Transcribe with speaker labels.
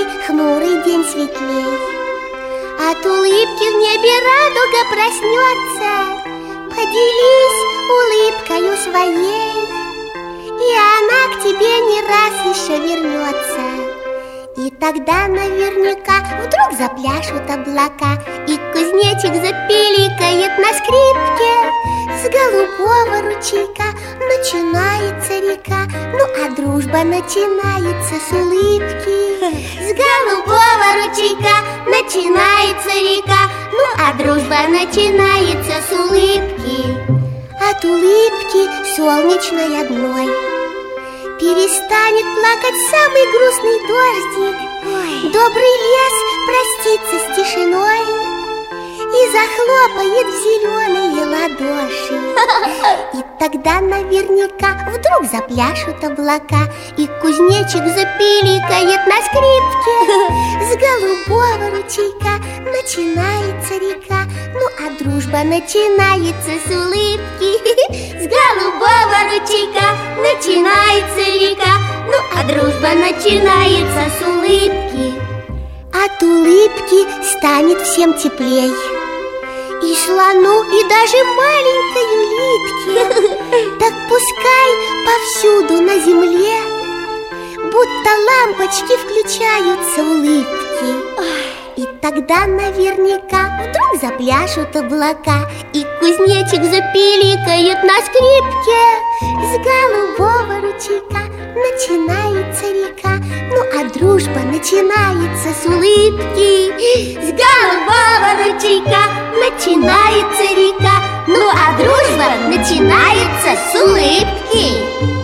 Speaker 1: улыбкой хмурый день светлей. От улыбки в небе радуга проснется. Поделись улыбкою своей, и она к тебе не раз еще вернется. И тогда наверняка вдруг запляшут облака, и кузнечик запиликает на скрипке. С голубого ручейка начинается река, ну а дружба начинается с улыбки. С голубого ручейка начинается река, ну а дружба начинается с улыбки. От улыбки солнечной одной перестанет плакать самый грустный дождик. Добрый лес простится с тишиной и захлопает в зеленые ладоши. И тогда наверняка вдруг запляшут облака, и кузнечик запиликает на скрипке. С голубого ручейка начинается река, ну а дружба начинается с улыбки. С голубого ручейка начинается река, ну а дружба начинается с улыбки. От улыбки станет всем теплей, и слону, и даже маленькой улитке. Так пускай повсюду на земле будто лампочки включаются улыбки. И тогда наверняка вдруг запляшут облака, и кузнечик запиликает на скрипке. С голубого ручейка начинается река, ну а дружба начинается с улыбки. С голубого ручейка начинается река, ну а дружба начинается с улыбки.